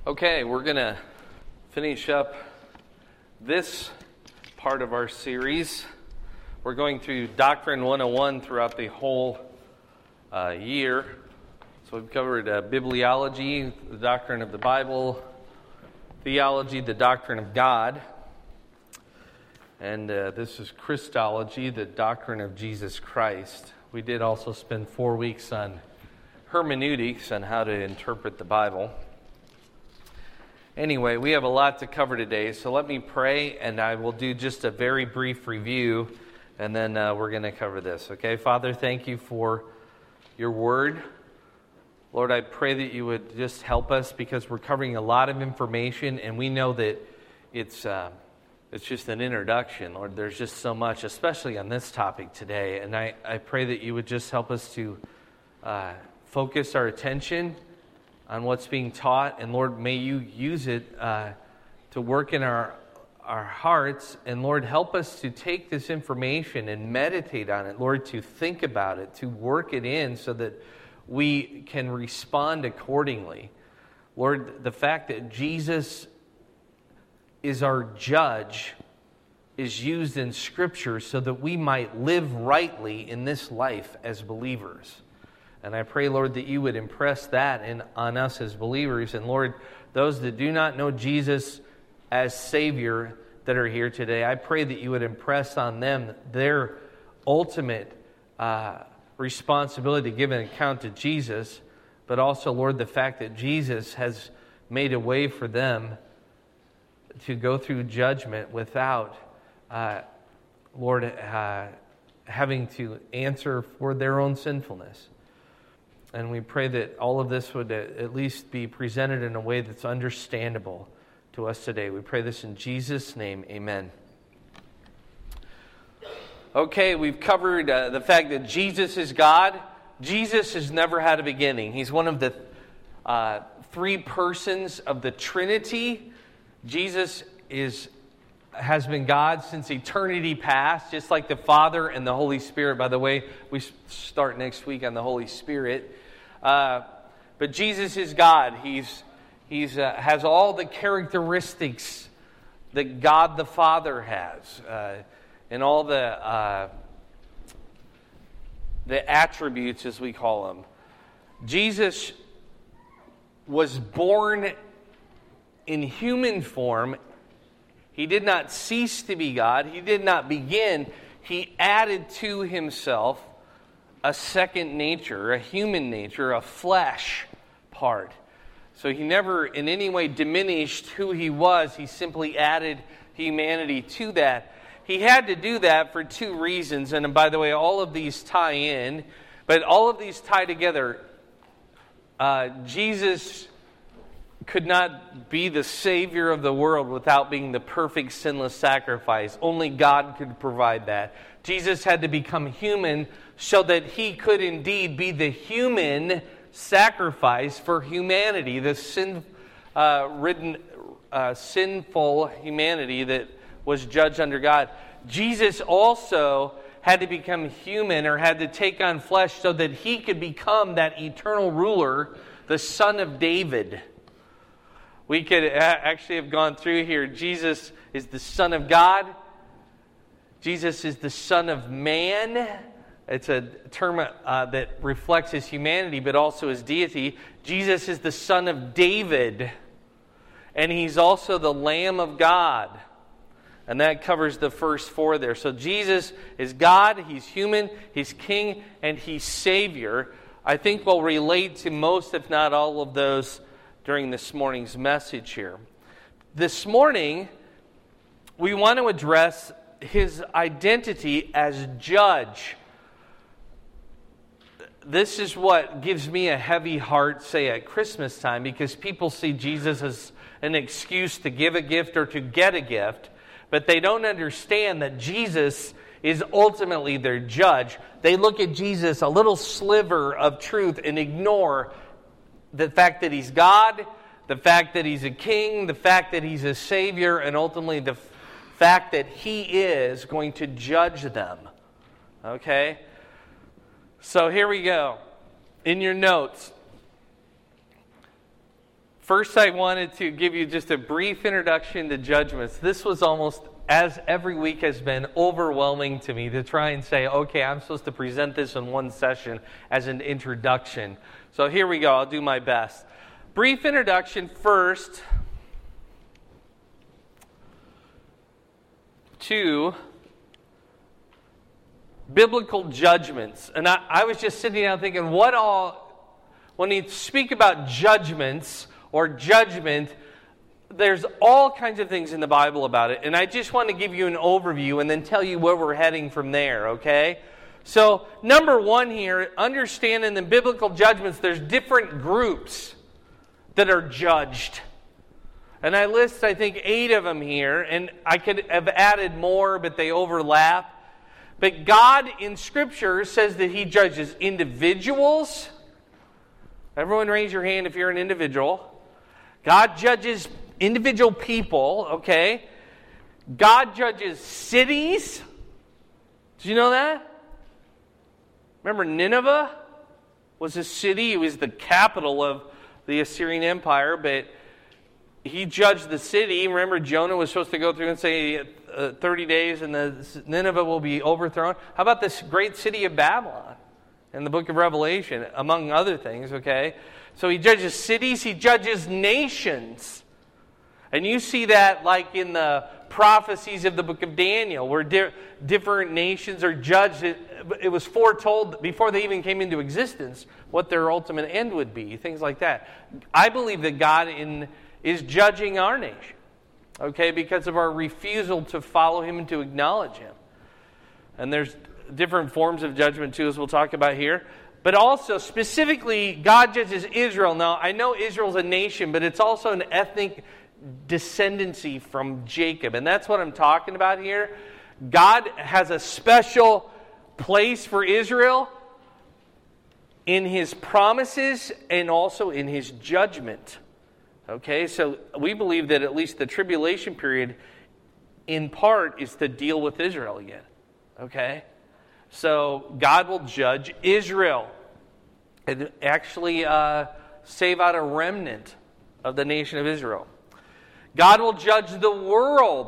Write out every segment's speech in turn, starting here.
Okay, we're going to finish up this part of our series. We're going through Doctrine 101 throughout the whole year. So we've covered bibliology, the doctrine of the Bible, theology, the doctrine of God, and this is Christology, the doctrine of Jesus Christ. We did also spend 4 weeks on hermeneutics and how to interpret the Bible. Anyway, we have a lot to cover today, so let me pray, and I will do just a very brief review, and then we're going to cover this. Okay, Father, thank you for your word. Lord, I pray that you would just help us because we're covering a lot of information, and we know that it's just an introduction. Lord, there's just so much, especially on this topic today, and I pray that you would just help us to focus our attention on what's being taught, and Lord, may you use it to work in our hearts, and Lord, help us to take this information and meditate on it, Lord, to think about it, to work it in so that we can respond accordingly. Lord, the fact that Jesus is our judge is used in Scripture so that we might live rightly in this life as believers. And I pray, Lord, that you would impress that on us as believers. And Lord, those that do not know Jesus as Savior that are here today, I pray that you would impress on them their ultimate responsibility to give an account to Jesus, but also, Lord, the fact that Jesus has made a way for them to go through judgment without, Lord, having to answer for their own sinfulness. And we pray that all of this would at least be presented in a way that's understandable to us today. We pray this in Jesus' name. Amen. Okay, we've covered the fact that Jesus is God. Jesus has never had a beginning. He's one of the three persons of the Trinity. Jesus has been God since eternity past, just like the Father and the Holy Spirit. By the way, we start next week on the Holy Spirit. But Jesus is God. He's has all the characteristics that God the Father has, and all the attributes, as we call them. Jesus was born in human form. He did not cease to be God. He did not begin. He added to himself a second nature, a human nature, a flesh part. So he never in any way diminished who he was. He simply added humanity to that. He had to do that for two reasons. And by the way, all of these tie in, but all of these tie together. Jesus could not be the Savior of the world without being the perfect sinless sacrifice. Only God could provide that. Jesus had to become human so that he could indeed be the human sacrifice for humanity, the sinful humanity that was judged under God. Jesus also had to become human, or had to take on flesh, so that he could become that eternal ruler, the Son of David. We could actually have gone through here. Jesus is the Son of God. Jesus is the Son of Man. It's a term that reflects his humanity, but also his deity. Jesus is the Son of David. And he's also the Lamb of God. And that covers the first four there. So Jesus is God, he's human, he's King, and he's Savior. I think we'll relate to most, if not all of those, during this morning's message here. This morning, we want to address his identity as judge. This is what gives me a heavy heart, say, at Christmas time, because people see Jesus as an excuse to give a gift or to get a gift, but they don't understand that Jesus is ultimately their judge. They look at Jesus, a little sliver of truth, and ignore the fact that he's God, the fact that he's a king, the fact that he's a Savior, and ultimately the fact that he is going to judge them. Okay? So here we go. In your notes, First, I wanted to give you just a brief introduction to judgments. This was almost, as every week has been, overwhelming to me to try and say, okay, I'm supposed to present this in one session as an introduction. So here we go. I'll do my best. Brief introduction first to biblical judgments. And I was just sitting down thinking, when you speak about judgments or judgment, there's all kinds of things in the Bible about it. And I just want to give you an overview and then tell you where we're heading from there, okay? So, number one here, understand in the biblical judgments, there's different groups that are judged. And I list, I think, 8 of them here. And I could have added more, but they overlap. But God in Scripture says that He judges individuals. Everyone raise your hand if you're an individual. God judges individual people, okay? God judges cities. Did you know that? Remember Nineveh was a city. It was the capital of the Assyrian Empire, but He judged the city. Remember Jonah was supposed to go through and say 30 days and Nineveh will be overthrown. How about this great city of Babylon in the book of Revelation, among other things, okay? So He judges cities, He judges nations. And you see that like in the prophecies of the book of Daniel, where different nations are judged. It was foretold before they even came into existence what their ultimate end would be, things like that. I believe that God is judging our nation, okay, because of our refusal to follow Him and to acknowledge Him. And there's different forms of judgment too, as we'll talk about here. But also, specifically, God judges Israel. Now, I know Israel's a nation, but it's also an ethnic descendancy from Jacob. And that's what I'm talking about here. God has a special place for Israel in His promises and also in His judgment. Okay, so we believe that at least the tribulation period, in part, is to deal with Israel again. Okay? So God will judge Israel and actually save out a remnant of the nation of Israel. God will judge the world.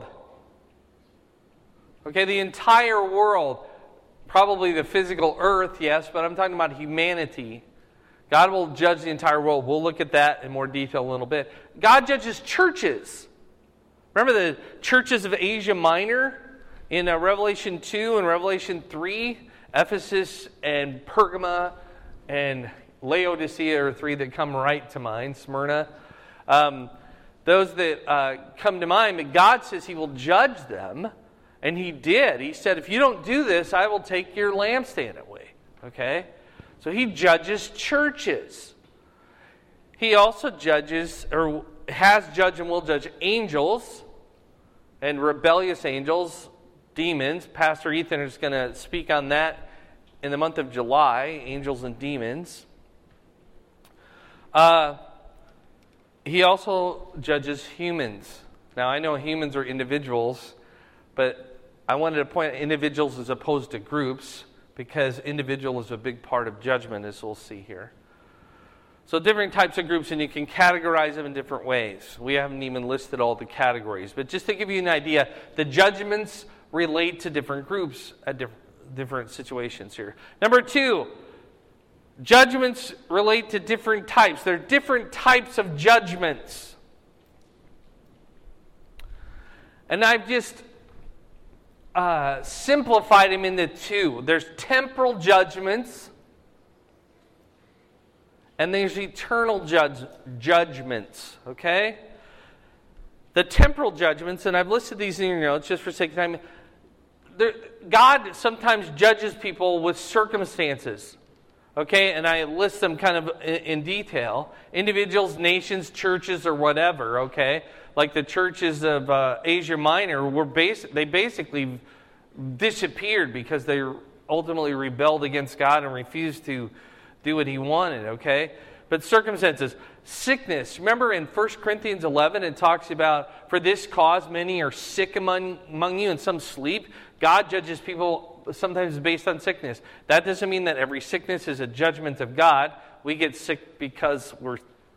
Okay, the entire world. Probably the physical earth, yes, but I'm talking about humanity. God will judge the entire world. We'll look at that in more detail a little bit. God judges churches. Remember the churches of Asia Minor? In Revelation 2 and Revelation 3, Ephesus and Pergama and Laodicea are 3 that come right to mind, Smyrna. Those that come to mind, but God says He will judge them, and He did. He said, if you don't do this, I will take your lampstand away. Okay? So He judges churches. He also judges, or has judged and will judge angels and rebellious angels, demons. Pastor Ethan is going to speak on that in the month of July, angels and demons. He also judges humans. Now, I know humans are individuals, but I wanted to point out individuals as opposed to groups, because individual is a big part of judgment, as we'll see here. So different types of groups, and you can categorize them in different ways. We haven't even listed all the categories, but just to give you an idea, the judgments relate to different groups at different situations here. Number 2, judgments relate to different types. There are different types of judgments. And I've just simplified them into 2. There's temporal judgments, and there's eternal judgments, okay? The temporal judgments, and I've listed these in your notes just for sake of time. God sometimes judges people with circumstances, okay? And I list them kind of in detail. Individuals, nations, churches, or whatever, okay? Like the churches of Asia Minor, they basically disappeared because they ultimately rebelled against God and refused to do what He wanted, okay? But circumstances, sickness. Remember in 1 Corinthians 11, it talks about, for this cause many are sick among you and some sleep. God judges people sometimes based on sickness. That doesn't mean that every sickness is a judgment of God. We get sick because we're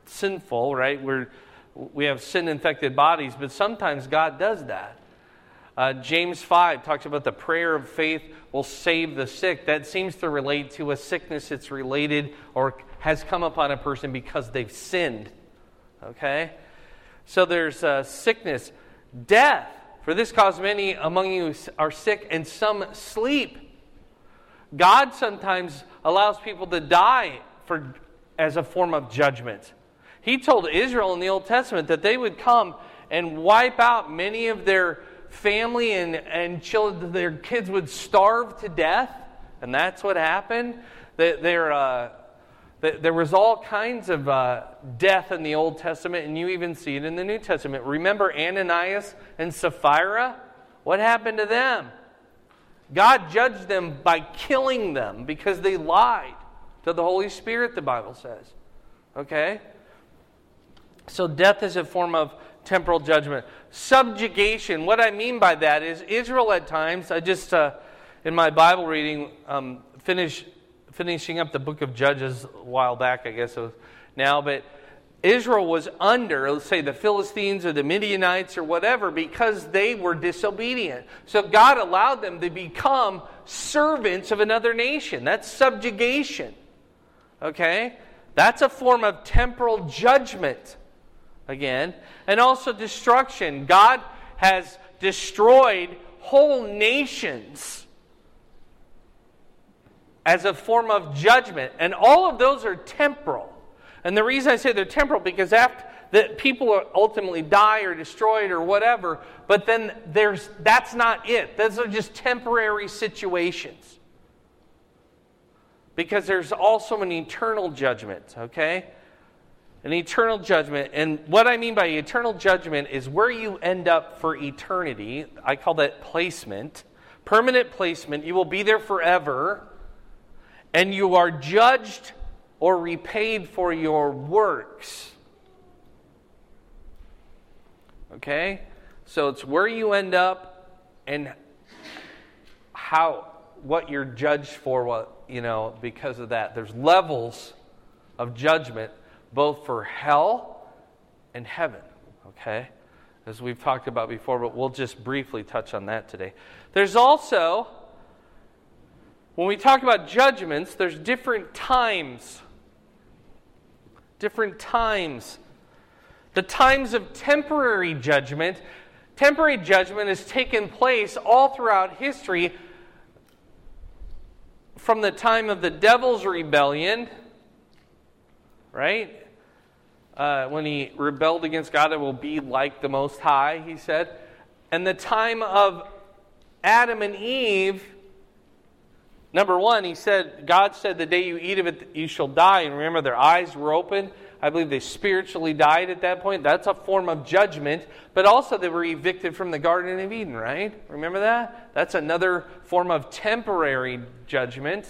sinful, right? We have sin-infected bodies, but sometimes God does that. James 5 talks about the prayer of faith will save the sick. That seems to relate to a sickness that's related or has come upon a person because they've sinned. Okay? So there's sickness. Death. For this cause many among you are sick and some sleep. God sometimes allows people to die as a form of judgment. He told Israel in the Old Testament that they would come and wipe out many of their family and children. Their kids would starve to death, and that's what happened. There was all kinds of death in the Old Testament, and you even see it in the New Testament. Remember Ananias and Sapphira? What happened to them? God judged them by killing them because they lied to the Holy Spirit, the Bible says. Okay? So death is a form of temporal judgment. Subjugation. What I mean by that is Israel at times, I just, in my Bible reading, finishing up the book of Judges a while back, I guess it was now, but Israel was under, let's say, the Philistines or the Midianites or whatever because they were disobedient. So God allowed them to become servants of another nation. That's subjugation. Okay? That's a form of temporal judgment. Again. And also destruction. God has destroyed whole nations as a form of judgment. And all of those are temporal. And the reason I say they're temporal, because after that people ultimately die or destroyed or whatever, but then that's not it. Those are just temporary situations. Because there's also an eternal judgment, okay? An eternal judgment. And what I mean by eternal judgment is where you end up for eternity. I call that placement. Permanent placement. You will be there forever. And you are judged or repaid for your works. Okay? So it's where you end up and what you're judged for, because of that. There's levels of judgment both for hell and heaven, okay? As we've talked about before, but we'll just briefly touch on that today. There's also, when we talk about judgments, there's different times. Different times. The times of temporary judgment. Temporary judgment has taken place all throughout history from the time of the devil's rebellion, right? When he rebelled against God, it will be like the Most High, he said. And the time of Adam and Eve, number one, God said, the day you eat of it, you shall die. And remember, their eyes were open. I believe they spiritually died at that point. That's a form of judgment. But also they were evicted from the Garden of Eden, right? Remember that? That's another form of temporary judgment.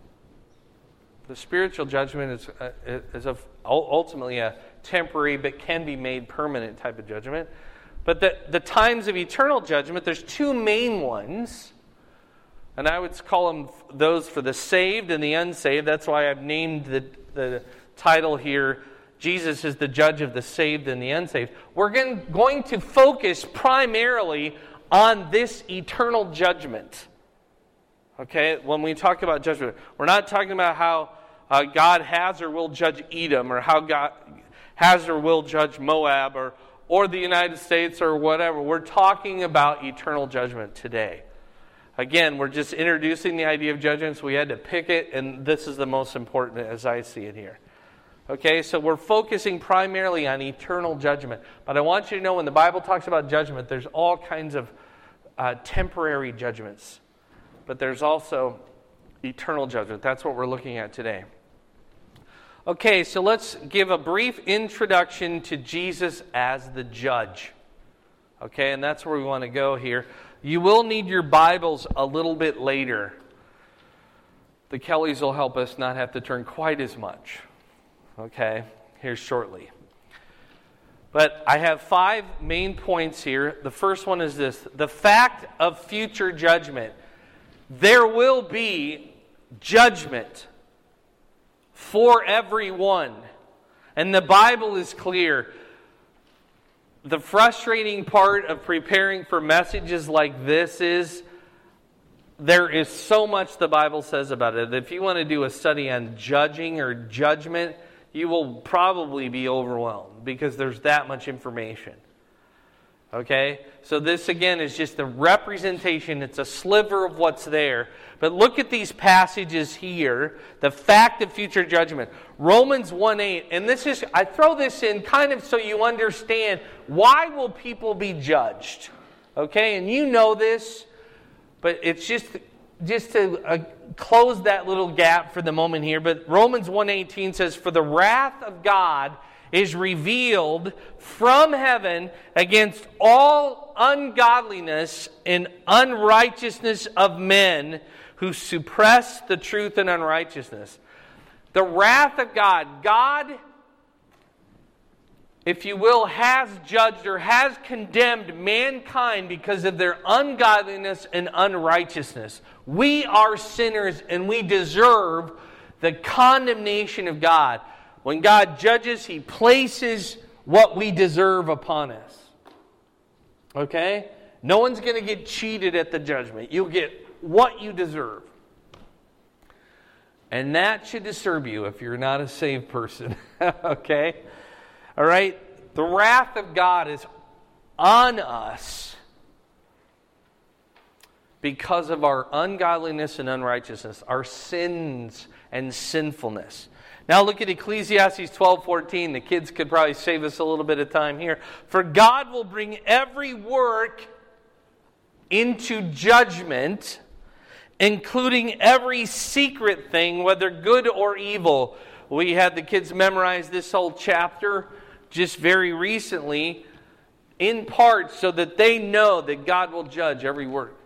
The spiritual judgment is ultimately a temporary but can be made permanent type of judgment. But the times of eternal judgment, there's two main ones. And I would call them those for the saved and the unsaved. That's why I've named the title here, Jesus is the judge of the saved and the unsaved. We're going to focus primarily on this eternal judgment. Okay, when we talk about judgment, we're not talking about how God has or will judge Edom, or how God has or will judge Moab, or the United States, or whatever. We're talking about eternal judgment today. Again, we're just introducing the idea of judgment, so we had to pick it, and this is the most important as I see it here. Okay, so we're focusing primarily on eternal judgment. But I want you to know when the Bible talks about judgment, there's all kinds of temporary judgments. But there's also eternal judgment. That's what we're looking at today. Okay, so let's give a brief introduction to Jesus as the judge. Okay, and that's where we want to go here. You will need your Bibles a little bit later. The Kellys will help us not have to turn quite as much. Okay, here shortly. But I have 5 main points here. The first one is this: the fact of future judgment. There will be judgment for everyone. And the Bible is clear. The frustrating part of preparing for messages like this is there is so much the Bible says about it. If you want to do a study on judging or judgment, you will probably be overwhelmed because there's that much information. Okay? So this again is just a representation. It's a sliver of what's there. But look at these passages here. The fact of future judgment. Romans 1:8. And this is, I throw this in kind of so you understand why will people be judged. Okay? And you know this. But it's just to close that little gap for the moment here. But Romans 1:18 says, "For the wrath of God is revealed from heaven against all ungodliness and unrighteousness of men who suppress the truth in unrighteousness." The wrath of God. God, if you will, has judged or has condemned mankind because of their ungodliness and unrighteousness. We are sinners and we deserve the condemnation of God. When God judges, He places what we deserve upon us. Okay? No one's going to get cheated at the judgment. You'll get what you deserve. And that should disturb you if you're not a saved person. Okay? All right? The wrath of God is on us because of our ungodliness and unrighteousness, our sins and sinfulness. Now look at Ecclesiastes 12:14. The kids could probably save us a little bit of time here. "For God will bring every work into judgment, including every secret thing, whether good or evil." We had the kids memorize this whole chapter just very recently, in part so that they know that God will judge every work.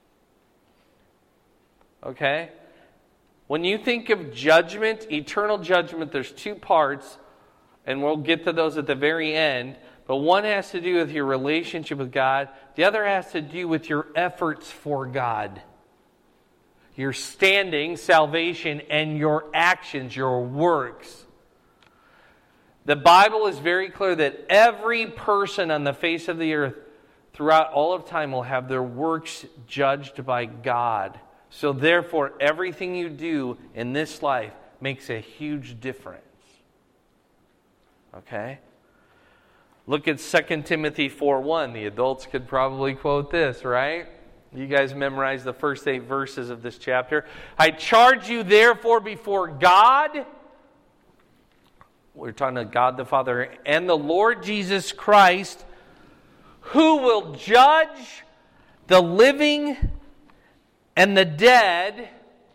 Okay? When you think of judgment, eternal judgment, there's two parts, and we'll get to those at the very end. But one has to do with your relationship with God. The other has to do with your efforts for God. Your standing, salvation, and your actions, your works. The Bible is very clear that every person on the face of the earth throughout all of time will have their works judged by God. So therefore, everything you do in this life makes a huge difference. Okay? Look at 2 Timothy 4:1. The adults could probably quote this, right? You guys memorized the first 8 verses of this chapter. "I charge you therefore before God," we're talking to God the Father, "and the Lord Jesus Christ, who will judge the living and the dead."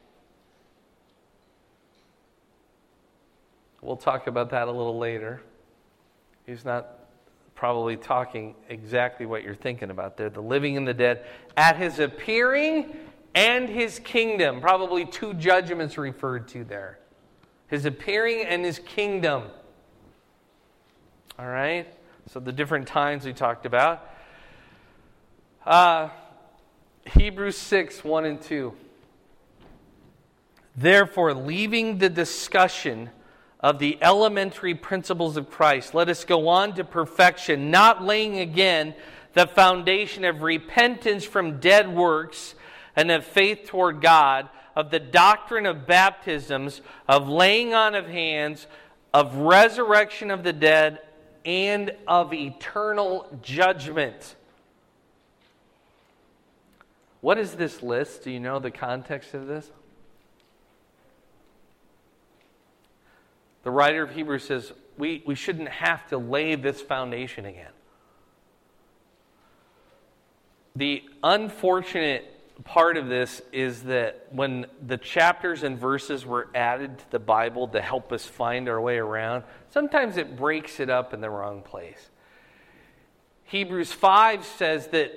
We'll talk about that a little later. He's not probably talking exactly what you're thinking about there. The living and the dead. "At His appearing and His kingdom." Probably 2 judgments referred to there. His appearing and His kingdom. All right? So the different times we talked about. Hebrews 6:1 and 2. "Therefore, leaving the discussion of the elementary principles of Christ, let us go on to perfection, not laying again the foundation of repentance from dead works and of faith toward God, of the doctrine of baptisms, of laying on of hands, of resurrection of the dead, and of eternal judgment." What is this list? Do you know the context of this? The writer of Hebrews says we shouldn't have to lay this foundation again. The unfortunate part of this is that when the chapters and verses were added to the Bible to help us find our way around, sometimes it breaks it up in the wrong place. Hebrews 5 says that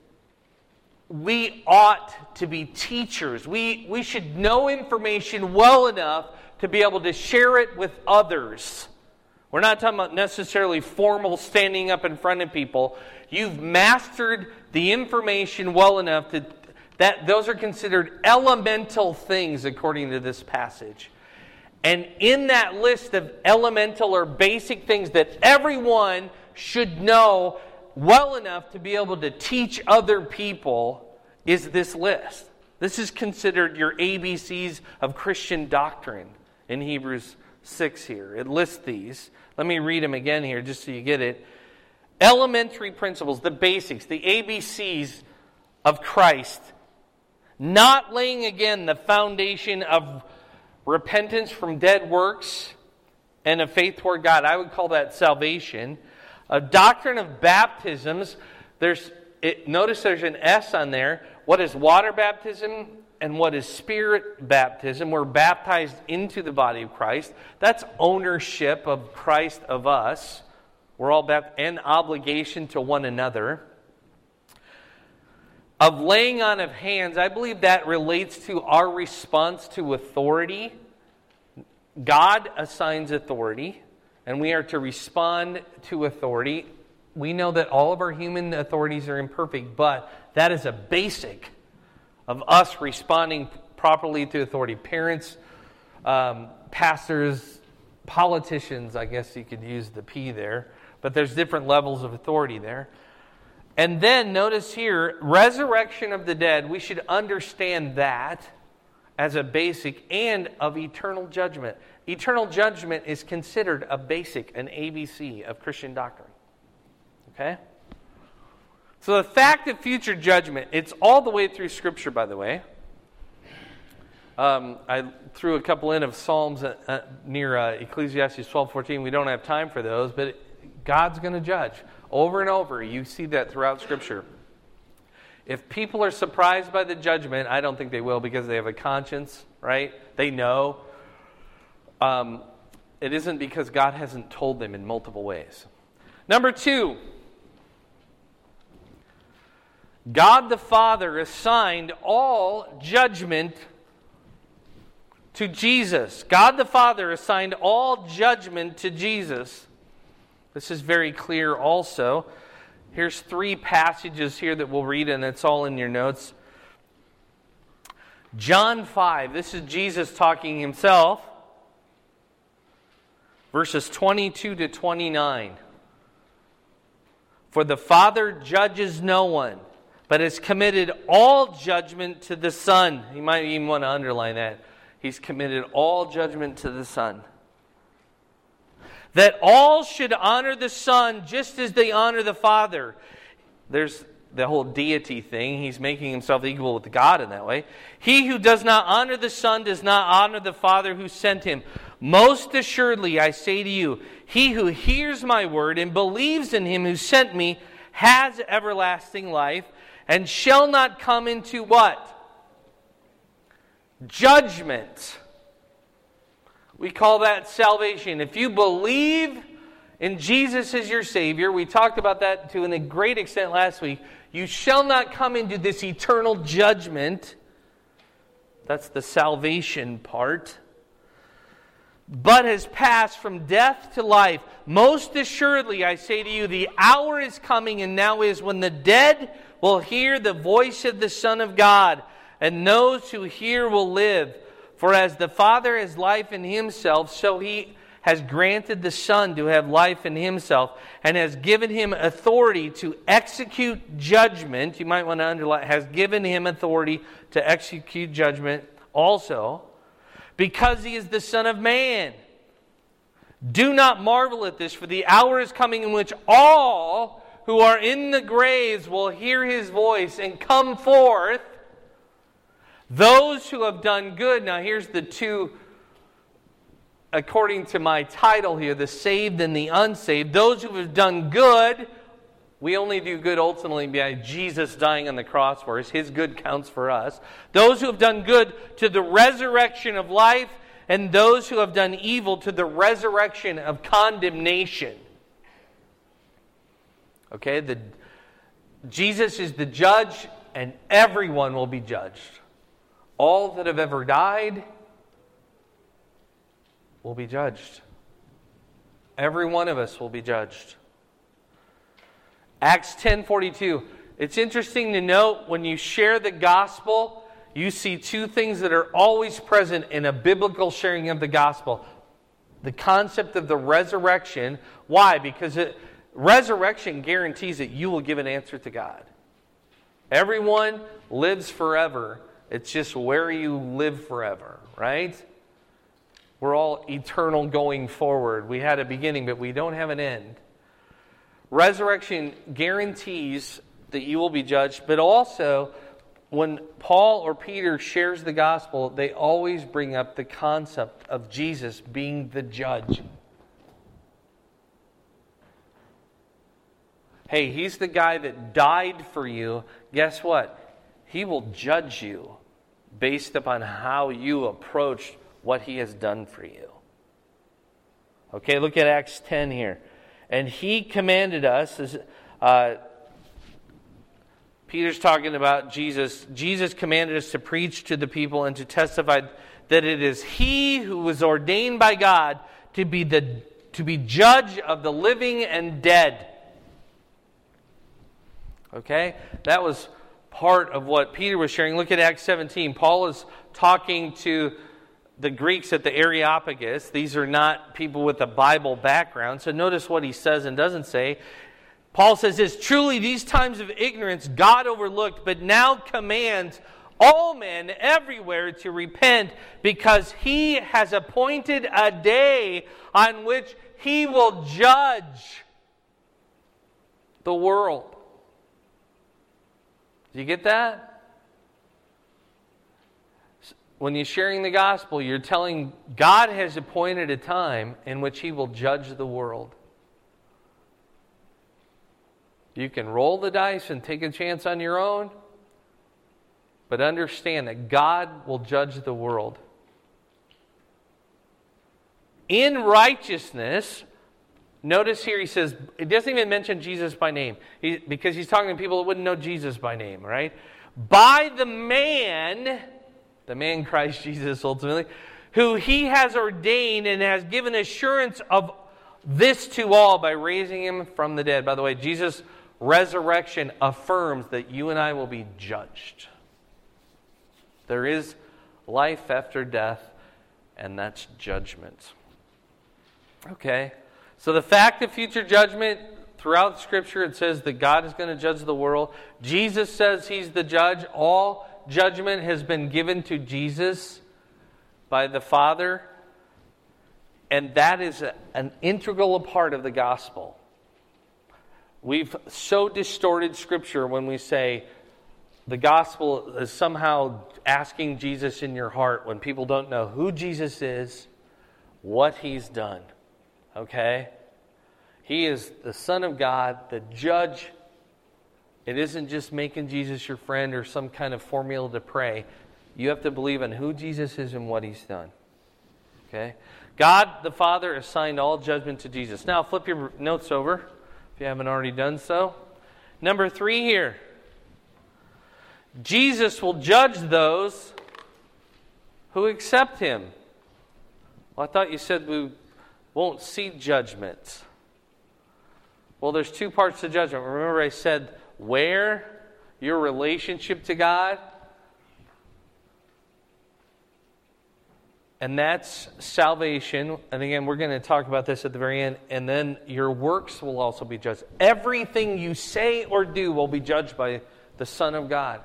we ought to be teachers. We should know information well enough to be able to share it with others. We're not talking about necessarily formal standing up in front of people. You've mastered the information well enough that those are considered elemental things according to this passage. And in that list of elemental or basic things that everyone should know well enough to be able to teach other people is this list. This is considered your ABCs of Christian doctrine in Hebrews 6 here. It lists these. Let me read them again here just so you get it. Elementary principles, the basics, the ABCs of Christ. Not laying again the foundation of repentance from dead works and a faith toward God. I would call that salvation. A doctrine of baptisms. Notice there's an S on there. What is water baptism and what is spirit baptism? We're baptized into the body of Christ. That's ownership of Christ of us. We're all baptized, and obligation to one another. Of laying on of hands, I believe that relates to our response to authority. God assigns authority, and we are to respond to authority. We know that all of our human authorities are imperfect, but that is a basic of us responding properly to authority. Parents, pastors, politicians, I guess you could use the P there, but there's different levels of authority there. And then notice here, resurrection of the dead, we should understand that as a basic, and of eternal judgment. Eternal judgment is considered a basic, an ABC of Christian doctrine. Okay? So the fact of future judgment, it's all the way through Scripture, by the way. I threw a couple in of Psalms near Ecclesiastes 12:14. We don't have time for those, but God's going to judge. Over and over, you see that throughout Scripture. If people are surprised by the judgment, I don't think they will because they have a conscience, right? They know. It isn't because God hasn't told them in multiple ways. Number 2, God the Father assigned all judgment to Jesus. God the Father assigned all judgment to Jesus. This is very clear also. Here's 3 passages here that we'll read, and it's all in your notes. John 5, this is Jesus talking himself. Verses 22 to 29. For the Father judges no one, but has committed all judgment to the Son. You might even want to underline that. He's committed all judgment to the Son. That all should honor the Son just as they honor the Father. There's the whole deity thing. He's making himself equal with God in that way. He who does not honor the Son does not honor the Father who sent him. Most assuredly, I say to you, he who hears my word and believes in him who sent me has everlasting life and shall not come into what? Judgment. We call that salvation. If you believe in Jesus as your Savior, we talked about that to a great extent last week, you shall not come into this eternal judgment. That's the salvation part. But has passed from death to life. Most assuredly, I say to you, the hour is coming and now is when the dead will hear the voice of the Son of God, and those who hear will live. For as the Father has life in himself, so he has granted the Son to have life in himself, and has given him authority to execute judgment. You might want to underline, has given him authority to execute judgment also, because he is the Son of Man. Do not marvel at this, for the hour is coming in which all who are in the graves will hear his voice and come forth. Those who have done good. Now here's the 2, according to my title here, the saved and the unsaved. Those who have done good, we only do good ultimately by Jesus dying on the cross for us. His good counts for us. Those who have done good to the resurrection of life, and those who have done evil to the resurrection of condemnation. Okay, Jesus is the judge, and everyone will be judged. All that have ever died will be judged. Every one of us will be judged. Acts 10:42. It's interesting to note when you share the gospel, you see two things that are always present in a biblical sharing of the gospel. The concept of the resurrection. Why? Because resurrection guarantees that you will give an answer to God. Everyone lives forever. It's just where you live forever, right? We're all eternal going forward. We had a beginning, but we don't have an end. Resurrection guarantees that you will be judged, but also when Paul or Peter shares the gospel, they always bring up the concept of Jesus being the judge. Hey, he's the guy that died for you. Guess what? He will judge you based upon how you approach what he has done for you. Okay, look at Acts 10 here. And he commanded us, Peter's talking about Jesus. Jesus commanded us to preach to the people and to testify that it is he who was ordained by God to be judge of the living and dead. Okay? That was part of what Peter was sharing. Look at Acts 17. Paul is talking to the Greeks at the Areopagus. These are not people with a Bible background. So notice what he says and doesn't say. Paul says this, truly these times of ignorance God overlooked, but now commands all men everywhere to repent, because he has appointed a day on which he will judge the world. Do you get that? When you're sharing the gospel, you're telling God has appointed a time in which he will judge the world. You can roll the dice and take a chance on your own, but understand that God will judge the world. In righteousness, notice here he says, it doesn't even mention Jesus by name, because he's talking to people that wouldn't know Jesus by name, right? By the man Christ Jesus ultimately, who he has ordained and has given assurance of this to all by raising him from the dead. By the way, Jesus' resurrection affirms that you and I will be judged. There is life after death, and that's judgment. Okay, so the fact of future judgment, throughout Scripture it says that God is going to judge the world. Jesus says he's the judge. All judgment has been given to Jesus by the Father, and that is an integral part of the gospel. We've so distorted Scripture when we say the gospel is somehow asking Jesus in your heart when people don't know who Jesus is, what he's done. Okay? He is the Son of God, the judge. It isn't just making Jesus your friend or some kind of formula to pray. You have to believe in who Jesus is and what he's done. Okay? God the Father assigned all judgment to Jesus. Now flip your notes over if you haven't already done so. Number 3 here. Jesus will judge those who accept him. Well, I thought you said we won't see judgment. Well, there's 2 parts to judgment. Remember I said where your relationship to God, and that's salvation. And again, we're going to talk about this at the very end. And then your works will also be judged. Everything you say or do will be judged by the Son of God.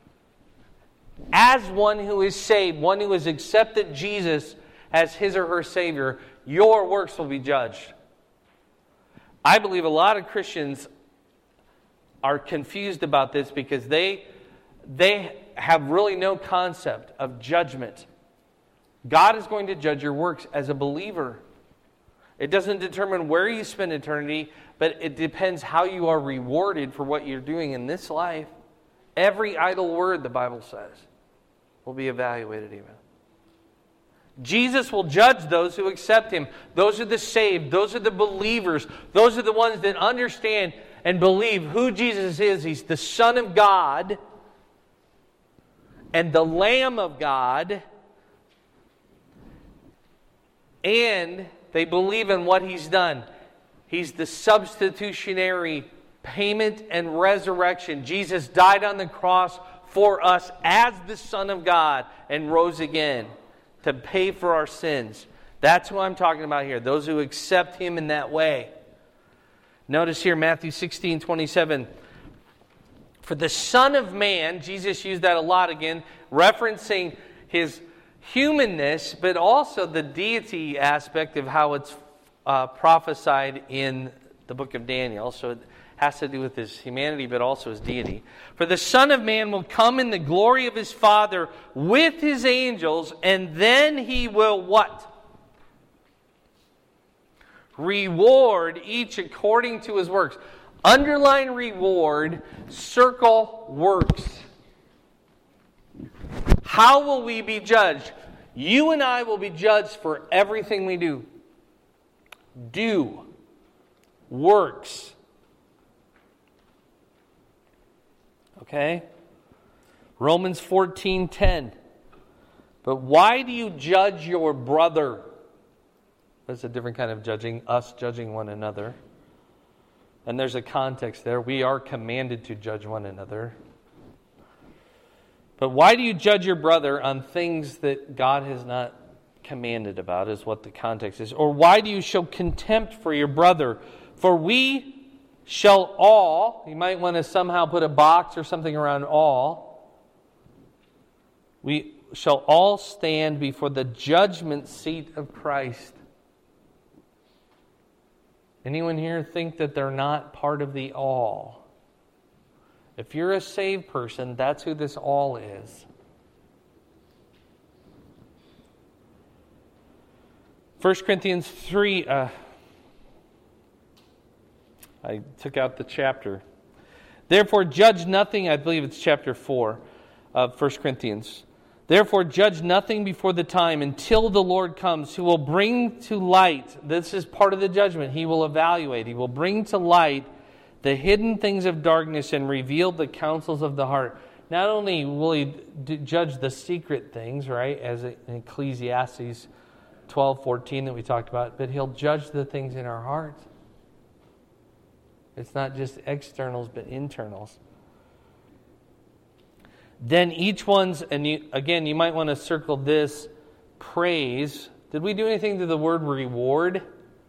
As one who is saved, one who has accepted Jesus as his or her Savior, your works will be judged. I believe a lot of Christians are confused about this because they have really no concept of judgment. God is going to judge your works as a believer. It doesn't determine where you spend eternity, but it depends how you are rewarded for what you're doing in this life. Every idle word, the Bible says, will be evaluated even. Jesus will judge those who accept him. Those are the saved. Those are the believers. Those are the ones that understand and believe who Jesus is. He's the Son of God and the Lamb of God. And they believe in what he's done. He's the substitutionary payment and resurrection. Jesus died on the cross for us as the Son of God and rose again to pay for our sins. That's who I'm talking about here. Those who accept Him in that way. Notice here, Matthew 16:27. For the Son of Man, Jesus used that a lot again, referencing His humanness, but also the deity aspect of how it's prophesied in the book of Daniel. So it has to do with His humanity, but also His deity. For the Son of Man will come in the glory of His Father with His angels, and then He will what? Reward each according to his works. Underline reward, circle works. How will we be judged? You and I will be judged for everything we do. Do. Works. Okay? Romans 14:10. But why do you judge your brother? That's a different kind of judging, us judging one another. And there's a context there. We are commanded to judge one another. But why do you judge your brother on things that God has not commanded about, is what the context is. Or why do you show contempt for your brother? For we shall all, you might want to somehow put a box or something around all. We shall all stand before the judgment seat of Christ. Anyone here think that they're not part of the all? If you're a saved person, that's who this all is. 1 Corinthians 3, I took out the chapter. Therefore judge nothing, I believe it's chapter 4 of 1 Corinthians. Therefore judge nothing before the time until the Lord comes, who will bring to light, this is part of the judgment, He will evaluate, He will bring to light the hidden things of darkness and reveal the counsels of the heart. Not only will He judge the secret things, right, as in Ecclesiastes 12:14 that we talked about, but He'll judge the things in our hearts. It's not just externals, but internals. Then each one's, and you might want to circle this, praise. Did we do anything to the word reward?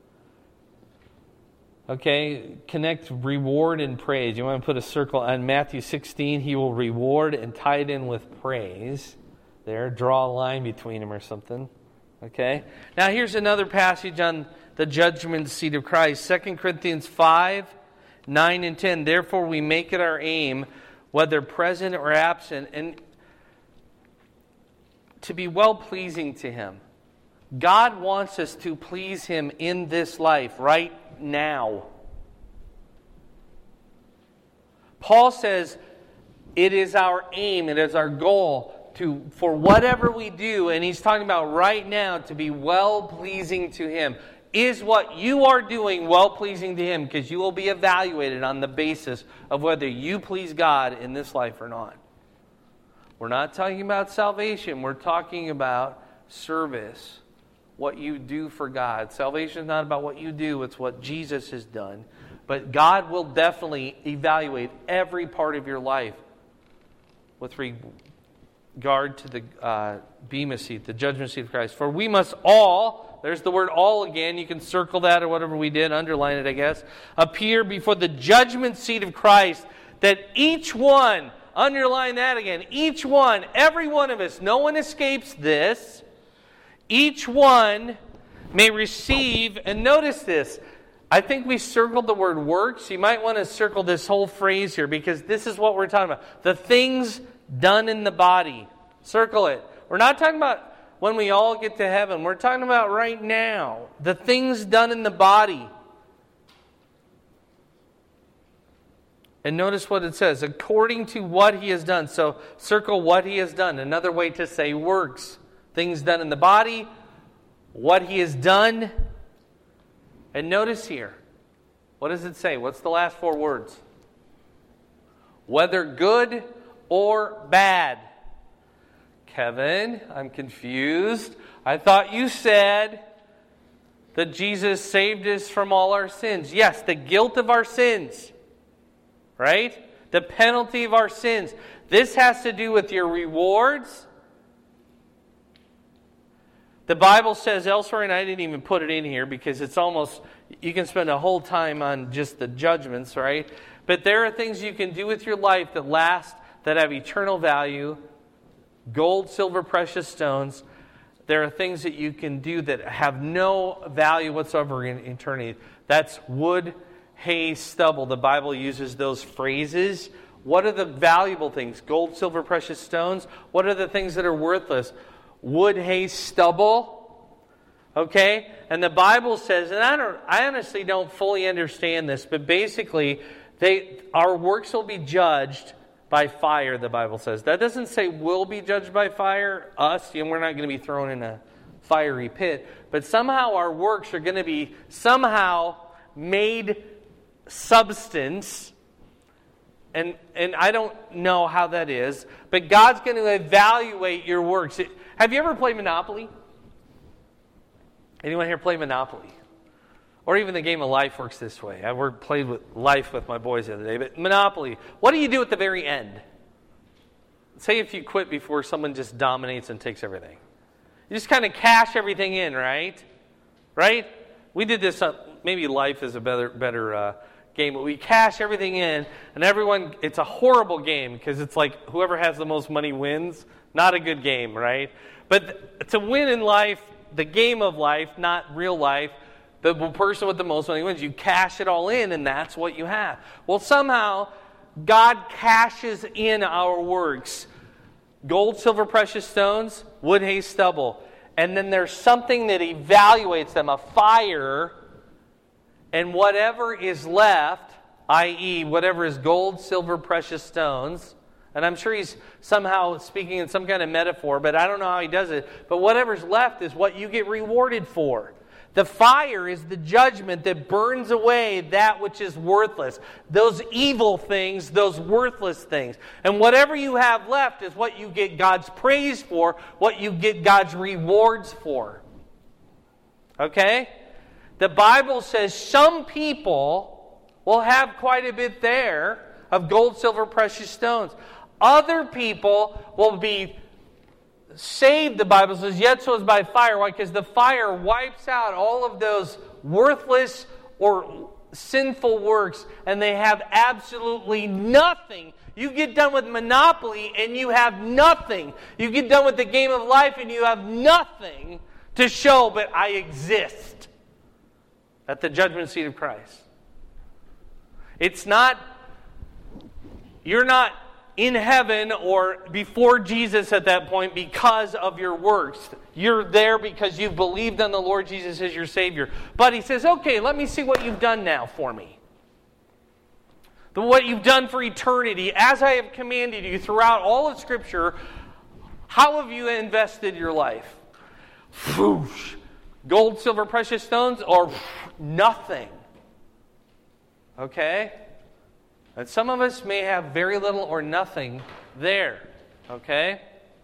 Okay, connect reward and praise. You want to put a circle on Matthew 16. He will reward and tie it in with praise. There, draw a line between them or something. Okay. Now here's another passage on the judgment seat of Christ. 2 Corinthians 5, 9 and 10. Therefore we make it our aim, whether present or absent, and to be well-pleasing to Him. God wants us to please Him in this life, right now. Paul says it is our aim, it is our goal for whatever we do, and he's talking about right now, to be well-pleasing to Him. Is what you are doing well-pleasing to Him? Because you will be evaluated on the basis of whether you please God in this life or not. We're not talking about salvation. We're talking about service. What you do for God. Salvation is not about what you do. It's what Jesus has done. But God will definitely evaluate every part of your life with regard to the Bema seat, the judgment seat of Christ. For we must all, there's the word all again, you can circle that or whatever we did, underline it I guess, appear before the judgment seat of Christ, that each one, underline that again, each one, every one of us, no one escapes this, each one may receive, and notice this, I think we circled the word works. You might want to circle this whole phrase here because this is what we're talking about. The things done in the body. Circle it. We're not talking about when we all get to heaven. We're talking about right now. The things done in the body. And notice what it says. According to what He has done. So circle what He has done. Another way to say works. Things done in the body. What He has done. And notice here. What does it say? What's the last four words? Whether good or bad. Kevin, I'm confused. I thought you said that Jesus saved us from all our sins. Yes, the guilt of our sins. Right? The penalty of our sins. This has to do with your rewards. The Bible says elsewhere, and I didn't even put it in here because it's almost, you can spend a whole time on just the judgments, right? But there are things you can do with your life that last, that have eternal value. Gold, silver, precious stones. There are things that you can do that have no value whatsoever in eternity. That's wood, hay, stubble. The Bible uses those phrases. What are the valuable things? Gold, silver, precious stones. What are the things that are worthless? Wood, hay, stubble. Okay? And the Bible says, and I honestly don't fully understand this, but basically, our works will be judged by fire, the Bible says. That doesn't say we'll be judged by fire, us, and we're not going to be thrown in a fiery pit. But somehow our works are going to be somehow made substance. And I don't know how that is. But God's going to evaluate your works. Have you ever played Monopoly? Anyone here play Monopoly? Or even the game of life works this way. I played with life with my boys the other day. But Monopoly, what do you do at the very end? Say if you quit before someone just dominates and takes everything. You just kind of cash everything in, right? Right? We did this, maybe life is a better game, but we cash everything in, and everyone, it's a horrible game because it's like whoever has the most money wins. Not a good game, right? But to win in life, the game of life, not real life, the person with the most money wins. You cash it all in, and that's what you have. Well, somehow, God cashes in our works. Gold, silver, precious stones, wood, hay, stubble. And then there's something that evaluates them, a fire. And whatever is left, i.e., whatever is gold, silver, precious stones, and I'm sure he's somehow speaking in some kind of metaphor, but I don't know how he does it. But whatever's left is what you get rewarded for. The fire is the judgment that burns away that which is worthless. Those evil things, those worthless things. And whatever you have left is what you get God's praise for, what you get God's rewards for. Okay? The Bible says some people will have quite a bit there of gold, silver, precious stones. Other people will be saved, the Bible says, yet so is by fire. Why? Because the fire wipes out all of those worthless or sinful works, and they have absolutely nothing. You get done with Monopoly, and you have nothing. You get done with the game of life, and you have nothing to show, but I exist at the judgment seat of Christ. It's not, you're not in heaven or before Jesus at that point because of your works. You're there because you've believed on the Lord Jesus as your Savior. But he says, okay, let me see what you've done now for me. What you've done for eternity, as I have commanded you throughout all of Scripture, how have you invested your life? Whoosh. Gold, silver, precious stones, or nothing. Okay? And some of us may have very little or nothing there. Okay?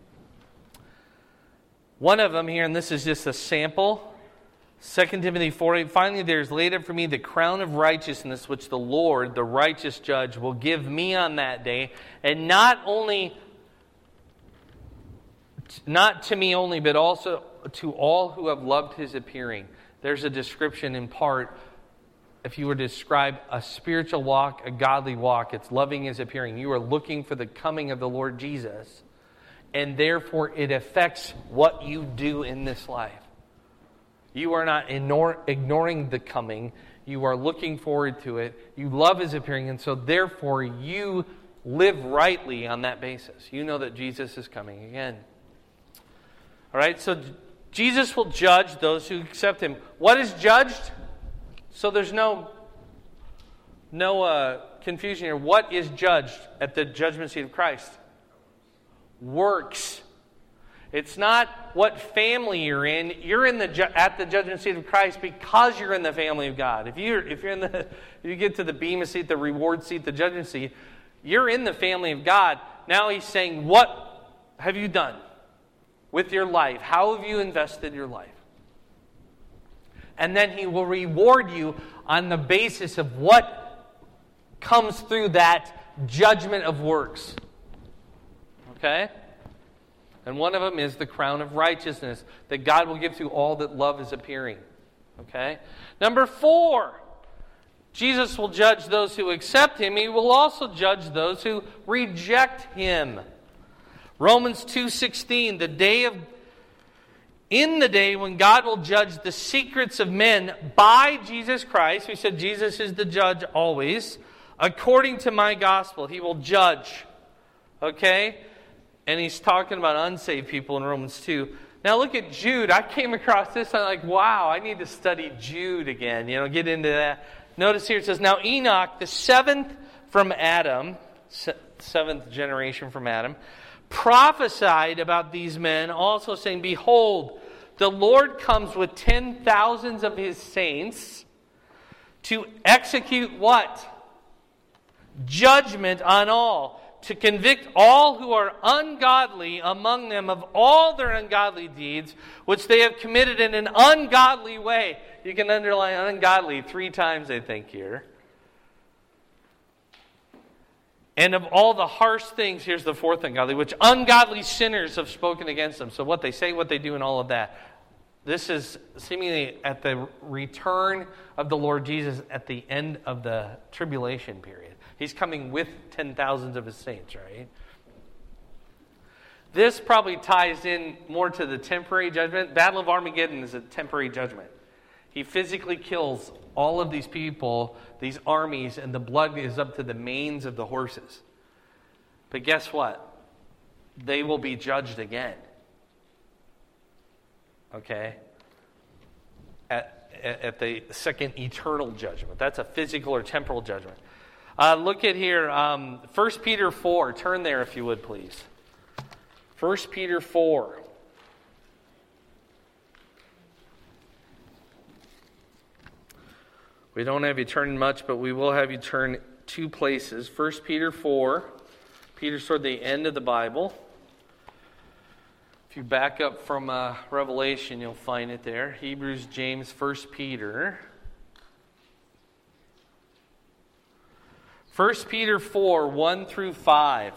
One of them here, and this is just a sample. 2 Timothy 4:8. Finally, there is laid up for me the crown of righteousness, which the Lord, the righteous judge, will give me on that day. And not to me only, but also to all who have loved his appearing. There's a description in part. If you were to describe a spiritual walk, a godly walk, it's loving his appearing. You are looking for the coming of the Lord Jesus. And therefore, it affects what you do in this life. You are not ignoring the coming. You are looking forward to it. You love his appearing. And so therefore, you live rightly on that basis. You know that Jesus is coming again. All right, so Jesus will judge those who accept him. What is judged? So there's no confusion here. What is judged at the judgment seat of Christ? Works. It's not what family you're in. You're in at the judgment seat of Christ because you're in the family of God. If you get to the bema seat, the reward seat, the judgment seat, you're in the family of God. Now he's saying, what have you done with your life? How have you invested your life? And then he will reward you on the basis of what comes through that judgment of works. Okay? And one of them is the crown of righteousness that God will give to all that love is appearing. Okay? Number 4, Jesus will judge those who accept Him. He will also judge those who reject Him. Romans 2:16, in the day when God will judge the secrets of men by Jesus Christ, we said Jesus is the judge always, according to my gospel, He will judge. Okay? And He's talking about unsaved people in Romans 2. Now look at Jude. I came across this, I'm like, wow, I need to study Jude again. Get into that. Notice here it says, now Enoch, the seventh from Adam, seventh generation from Adam, prophesied about these men, also saying, behold, the Lord comes with 10,000s of His saints to execute what? Judgment on all, to convict all who are ungodly among them of all their ungodly deeds, which they have committed in an ungodly way. You can underline ungodly 3 times, I think, here. And of all the harsh things, here's the 4th ungodly, which ungodly sinners have spoken against them. So what they say, what they do, and all of that. This is seemingly at the return of the Lord Jesus at the end of the tribulation period. He's coming with 10,000s of His saints, right? This probably ties in more to the temporary judgment. Battle of Armageddon is a temporary judgment. He physically kills all of these people, these armies, and the blood is up to the manes of the horses. But guess what? They will be judged again. Okay? At the second eternal judgment. That's a physical or temporal judgment. Look at here, 1 Peter 4. Turn there if you would, please. 1 Peter 4. We don't have you turn much, but we will have you turn 2 places. 1 Peter 4. Peter's toward the end of the Bible. If you back up from Revelation, you'll find it there. Hebrews, James, 1 Peter. 1 Peter 4, 1 through 5.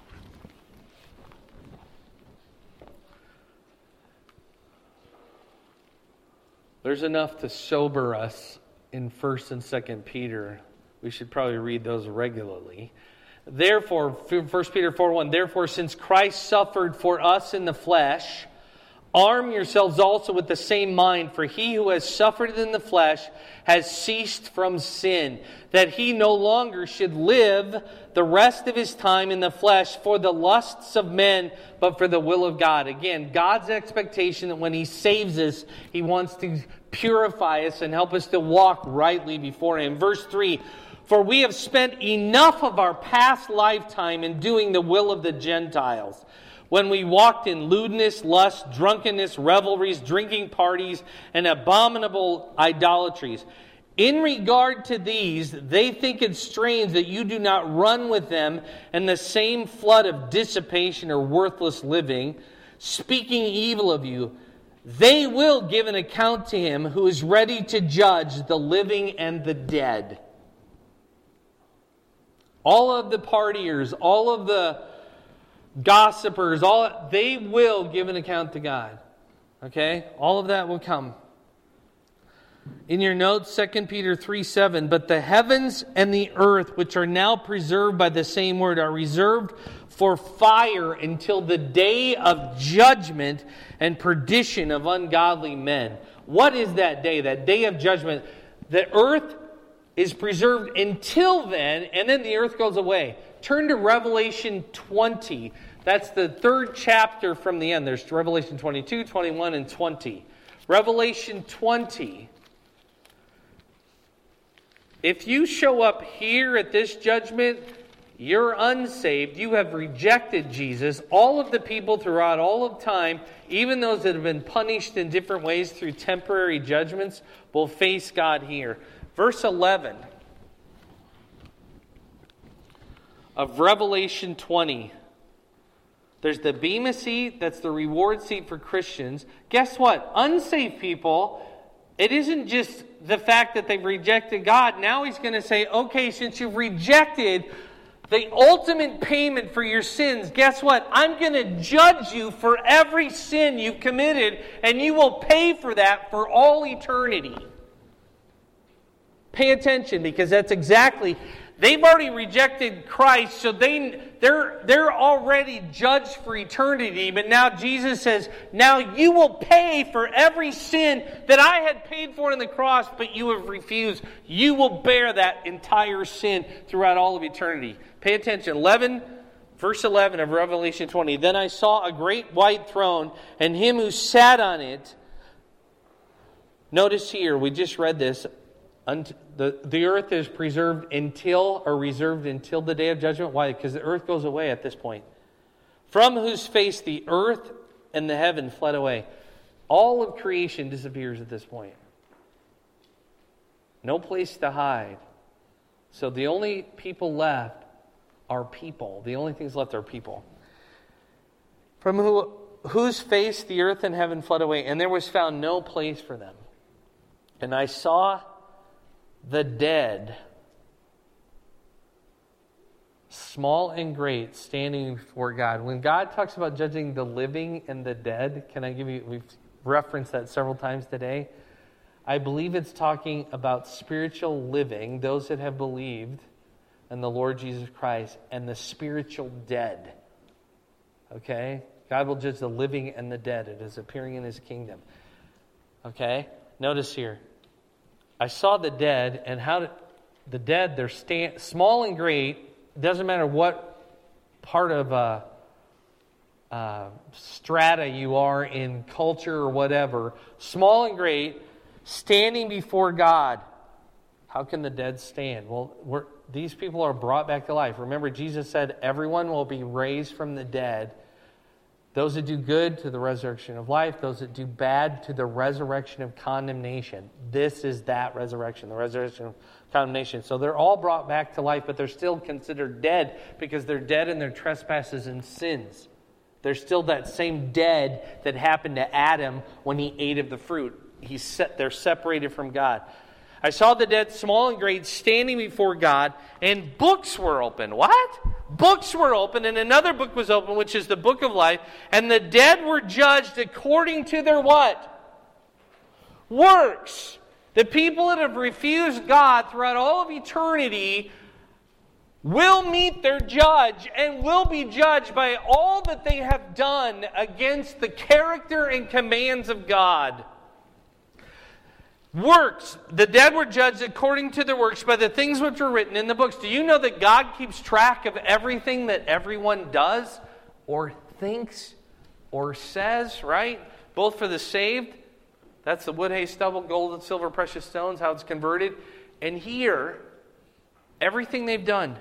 There's enough to sober us in 1 and 2 Peter. We should probably read those regularly. Therefore, 1 Peter 4:1, therefore, since Christ suffered for us in the flesh, arm yourselves also with the same mind, for he who has suffered in the flesh has ceased from sin, that he no longer should live the rest of his time in the flesh for the lusts of men, but for the will of God. Again, God's expectation that when He saves us, He wants to purify us and help us to walk rightly before Him. Verse 3, for we have spent enough of our past lifetime in doing the will of the Gentiles, when we walked in lewdness, lust, drunkenness, revelries, drinking parties, and abominable idolatries. In regard to these, they think it strange that you do not run with them in the same flood of dissipation or worthless living, speaking evil of you. They will give an account to Him who is ready to judge the living and the dead. All of the partiers, all of the gossipers, they will give an account to God. Okay? All of that will come. In your notes, 2 Peter 3:7, but the heavens and the earth, which are now preserved by the same word, are reserved for fire until the day of judgment and perdition of ungodly men. What is that day? That day of judgment. The earth is preserved until then, and then the earth goes away. Turn to Revelation 20. That's the 3rd chapter from the end. There's Revelation 22, 21, and 20. Revelation 20. If you show up here at this judgment, you're unsaved. You have rejected Jesus. All of the people throughout all of time, even those that have been punished in different ways through temporary judgments, will face God here. Verse 11 of Revelation 20. There's the Bema seat, that's the reward seat for Christians. Guess what? Unsaved people, it isn't just the fact that they've rejected God. Now He's going to say, okay, since you've rejected the ultimate payment for your sins, guess what? I'm going to judge you for every sin you've committed, and you will pay for that for all eternity. Pay attention, because that's exactly... They've already rejected Christ, so they're already judged for eternity. But now Jesus says, now you will pay for every sin that I had paid for on the cross, but you have refused. You will bear that entire sin throughout all of eternity. Pay attention. Verse 11 of Revelation 20. Then I saw a great white throne, and him who sat on it. Notice here, we just read this. The earth is reserved until the day of judgment. Why? Because the earth goes away at this point. From whose face the earth and the heaven fled away. All of creation disappears at this point. No place to hide. So the only people left are people. The only things left are people. From whose face the earth and heaven fled away, and there was found no place for them. And I saw the dead, small and great, standing before God. When God talks about judging the living and the dead, we've referenced that several times today. I believe it's talking about spiritual living, those that have believed in the Lord Jesus Christ, and the spiritual dead. Okay? God will judge the living and the dead. It is appearing in His kingdom. Okay? Notice here. I saw the dead, and the dead, they're small and great. It doesn't matter what part of strata you are in culture or whatever. Small and great, standing before God. How can the dead stand? Well, these people are brought back to life. Remember, Jesus said everyone will be raised from the dead. Those that do good to the resurrection of life, those that do bad to the resurrection of condemnation. This is that resurrection, the resurrection of condemnation. So they're all brought back to life, but they're still considered dead because they're dead in their trespasses and sins. They're still that same dead that happened to Adam when he ate of the fruit. They're separated from God. I saw the dead, small and great, standing before God, and books were open. What? Books were open, and another book was open, which is the book of life, and the dead were judged according to their what? Works. The people that have refused God throughout all of eternity will meet their judge and will be judged by all that they have done against the character and commands of God. Works. The dead were judged according to their works by the things which were written in the books. Do you know that God keeps track of everything that everyone does or thinks or says, right? Both for the saved, that's the wood, hay, stubble, gold, and silver, precious stones, how it's converted. And here, everything they've done.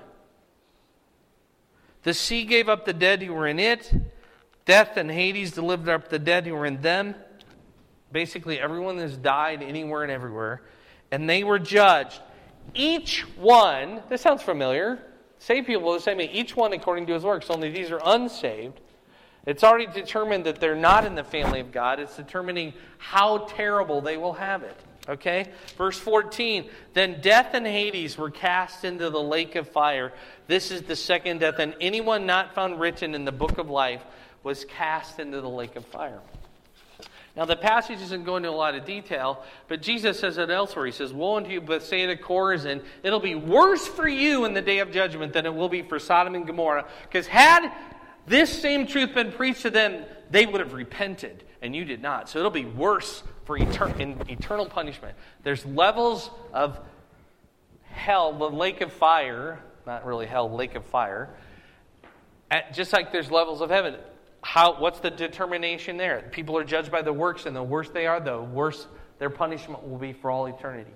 The sea gave up the dead who were in it. Death and Hades delivered up the dead who were in them. Basically, everyone has died anywhere and everywhere. And they were judged. Each one, this sounds familiar. Saved people will say, each one according to his works, only these are unsaved. It's already determined that they're not in the family of God. It's determining how terrible they will have it. Okay? Verse 14, then death and Hades were cast into the lake of fire. This is the second death, and anyone not found written in the book of life was cast into the lake of fire. Now, the passage isn't going into a lot of detail, but Jesus says it elsewhere. He says, woe unto you, Bethsaida, Chorazin. It'll be worse for you in the day of judgment than it will be for Sodom and Gomorrah. Because had this same truth been preached to them, they would have repented, and you did not. So it'll be worse for eternal punishment. There's levels of hell, the lake of fire, not really hell, lake of fire, just like there's levels of heaven. What's the determination there? People are judged by the works, and the worse they are, the worse their punishment will be for all eternity.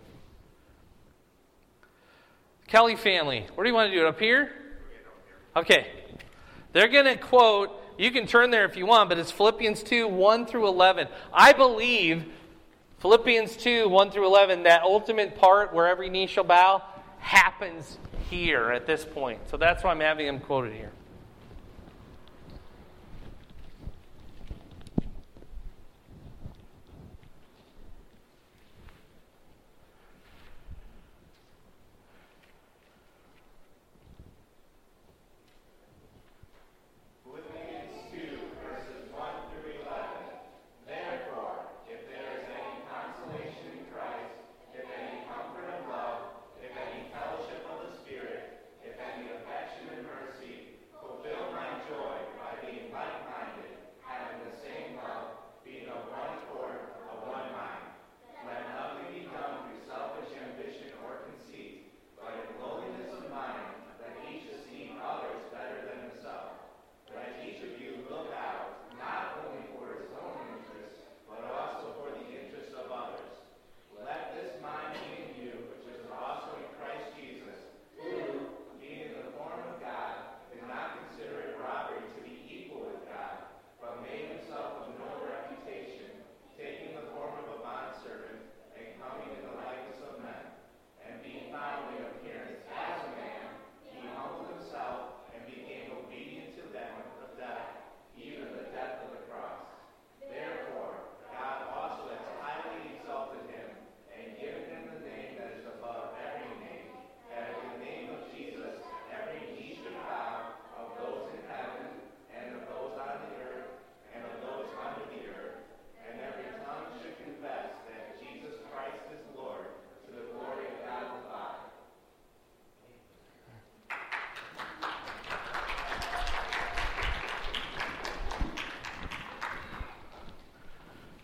Kelly family, where do you want to do it? Up here? Okay. They're going to quote, you can turn there if you want, but it's Philippians 2, 1 through 11. I believe Philippians 2, 1 through 11, that ultimate part where every knee shall bow, happens here at this point. So that's why I'm having them quoted here.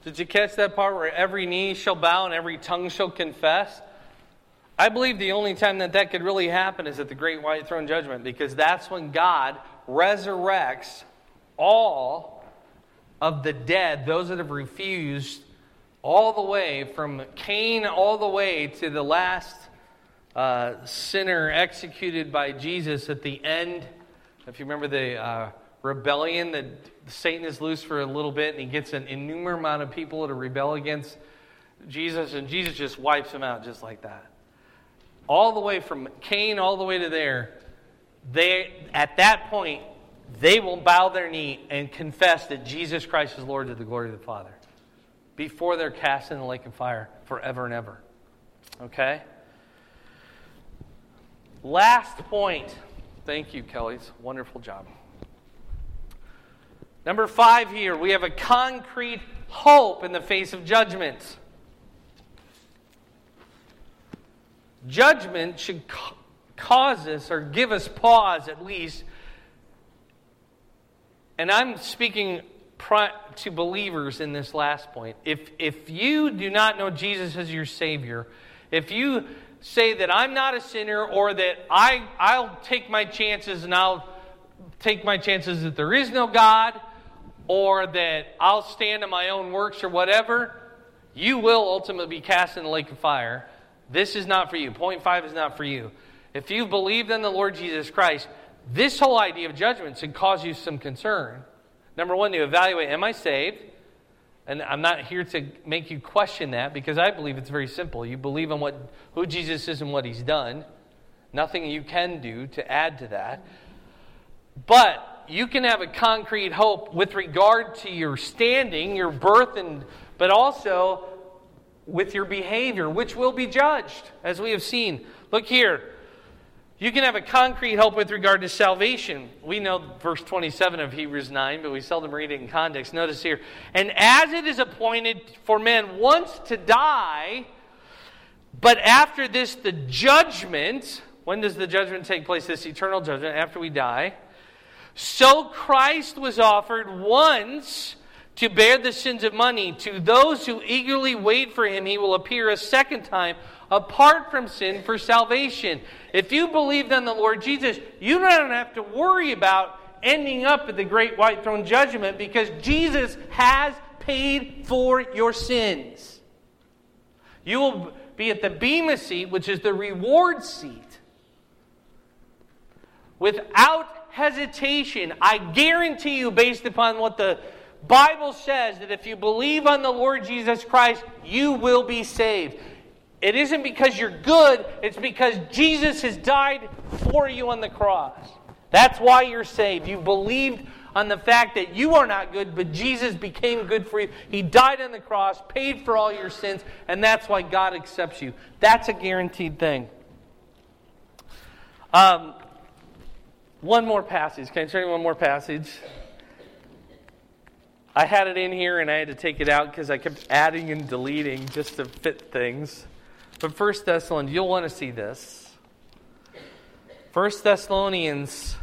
Did you catch that part where every knee shall bow and every tongue shall confess? I believe the only time that could really happen is at the great white throne judgment, because that's when God resurrects all of the dead, those that have refused, all the way from Cain all the way to the last sinner executed by Jesus at the end. If you remember the rebellion, that Satan is loose for a little bit and he gets an innumerable amount of people to rebel against Jesus, and Jesus just wipes them out just like that. All the way from Cain all the way to there, at that point, they will bow their knee and confess that Jesus Christ is Lord to the glory of the Father before they're cast in the lake of fire forever and ever. Okay? Last point. Thank you, Kelly's. Wonderful job. Number 5 here, we have a concrete hope in the face of judgment. Judgment should cause us, or give us pause at least. And I'm speaking to believers in this last point. If you do not know Jesus as your Savior, if you say that I'm not a sinner, or that I'll take my chances and I'll take my chances that there is no God, or that I'll stand on my own works or whatever, you will ultimately be cast in the lake of fire. This is not for you. Point 5 is not for you. If you believed in the Lord Jesus Christ, this whole idea of judgment should cause you some concern. Number 1, to evaluate, am I saved? And I'm not here to make you question that, because I believe it's very simple. You believe in who Jesus is and what He's done. Nothing you can do to add to that. But you can have a concrete hope with regard to your standing, your birth, but also with your behavior, which will be judged, as we have seen. Look here. You can have a concrete hope with regard to salvation. We know verse 27 of Hebrews 9, but we seldom read it in context. Notice here. And as it is appointed for men once to die, but after this the judgment. When does the judgment take place? This eternal judgment after we die. So Christ was offered once to bear the sins of many. To those who eagerly wait for Him, He will appear a second time, apart from sin, for salvation. If you believed on the Lord Jesus, you don't have to worry about ending up at the great white throne judgment, because Jesus has paid for your sins. You will be at the Bema seat, which is the reward seat. Without hesitation, I guarantee you, based upon what the Bible says, that if you believe on the Lord Jesus Christ, you will be saved. It isn't because you're good, it's because Jesus has died for you on the cross. That's why you're saved. You believed on the fact that you are not good, but Jesus became good for you. He died on the cross, paid for all your sins, and that's why God accepts you. That's a guaranteed thing. One more passage. Can I show you one more passage? I had it in here and I had to take it out because I kept adding and deleting just to fit things. But 1 Thessalonians, you'll want to see this. 2 Thessalonians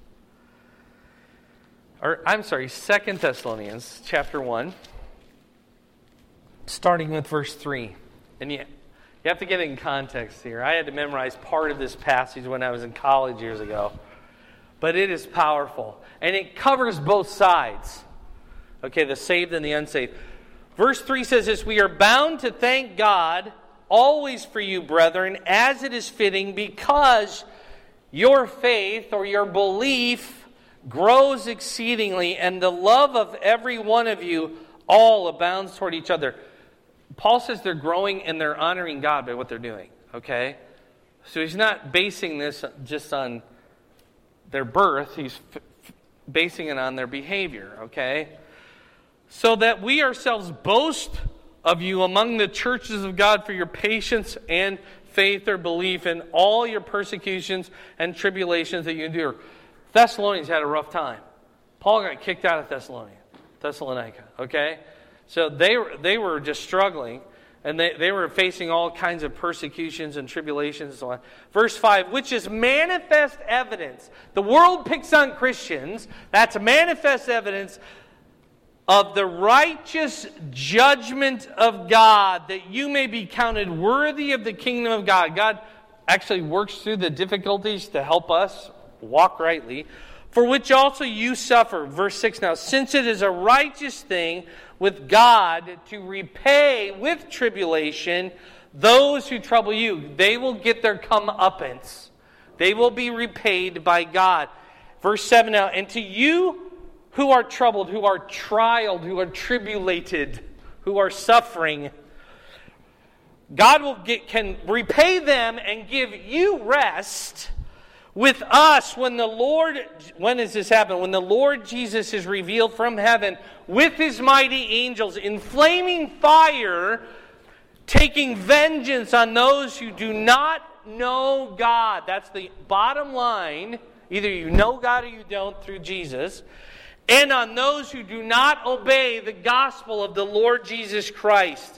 chapter 1, starting with verse 3. And you have to get it in context here. I had to memorize part of this passage when I was in college years ago. But it is powerful. And it covers both sides. Okay, the saved and the unsaved. Verse 3 says this: we are bound to thank God always for you, brethren, as it is fitting, because your faith or your belief grows exceedingly, and the love of every one of you all abounds toward each other. Paul says they're growing and they're honoring God by what they're doing. Okay? So he's not basing this just on their birth. He's basing it on their behavior. Okay? So that we ourselves boast of you among the churches of God for your patience and faith or belief in all your persecutions and tribulations that you endure. Thessalonians had a rough time. Paul got kicked out of Thessalonica. Okay? So they were just struggling, and they were facing all kinds of persecutions and tribulations and so on. Verse 5, which is manifest evidence. The world picks on Christians. That's manifest evidence of the righteous judgment of God, that you may be counted worthy of the kingdom of God. God actually works through the difficulties to help us walk rightly, for which also you suffer. Verse 6 now, since it is a righteous thing with God to repay with tribulation those who trouble you. They will get their comeuppance. They will be repaid by God. Verse 7 now, and to you who are troubled, who are trialed, who are tribulated, who are suffering, God can repay them and give you rest with us when does this happen? When the Lord Jesus is revealed from heaven with his mighty angels in flaming fire, taking vengeance on those who do not know God. That's the bottom line. Either you know God or you don't through Jesus. And on those who do not obey the gospel of the Lord Jesus Christ.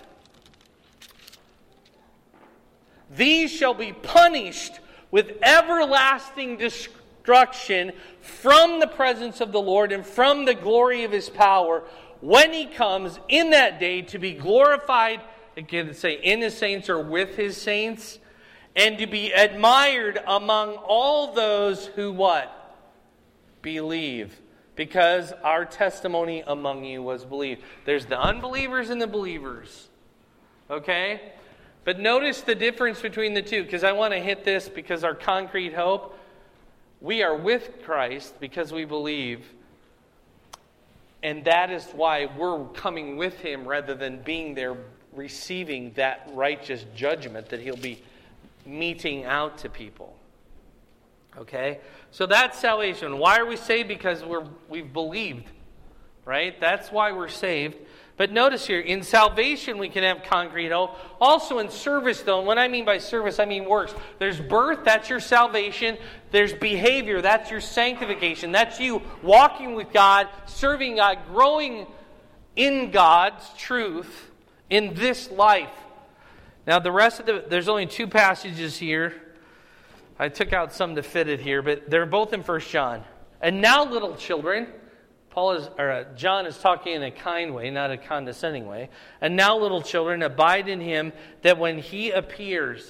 These shall be punished with everlasting destruction from the presence of the Lord and from the glory of his power when he comes in that day to be glorified, again, say in his saints or with his saints, and to be admired among all those who what? Believe. Because our testimony among you was believed. There's the unbelievers and the believers. Okay? But notice the difference between the two, because I want to hit this because our concrete hope, we are with Christ because we believe. And that is why we're coming with him rather than being there receiving that righteous judgment that he'll be meting out to people. Okay? So that's salvation. Why are we saved? Because we've believed. Right? That's why we're saved. But notice here, in salvation we can have concrete hope. Also in service, though, and what I mean by service, I mean works. There's birth, that's your salvation. There's behavior, that's your sanctification. That's you walking with God, serving God, growing in God's truth in this life. Now the rest of there's only two passages here. I took out some to fit it here, but they're both in 1 John. And now, little children, John is talking in a kind way, not a condescending way. And now, little children, abide in him, that when he appears...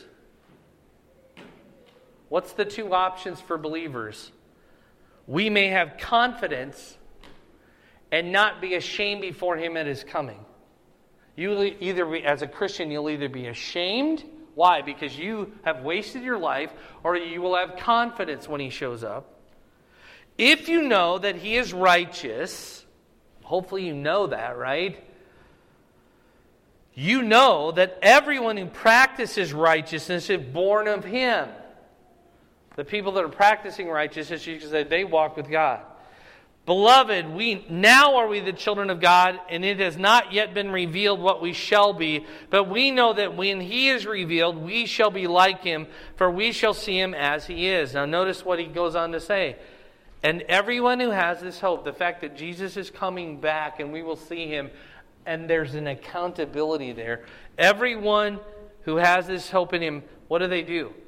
What's the two options for believers? We may have confidence and not be ashamed before him at his coming. As a Christian, you'll either be ashamed. Why? Because you have wasted your life, or you will have confidence when he shows up. If you know that he is righteous, hopefully you know that, right? You know that everyone who practices righteousness is born of him. The people that are practicing righteousness, you can say they walk with God. Beloved, now are we the children of God, and it has not yet been revealed what we shall be. But we know that when he is revealed, we shall be like him, for we shall see him as he is. Now notice what he goes on to say. And everyone who has this hope, the fact that Jesus is coming back and we will see him, and there's an accountability there. Everyone who has this hope in him, what do?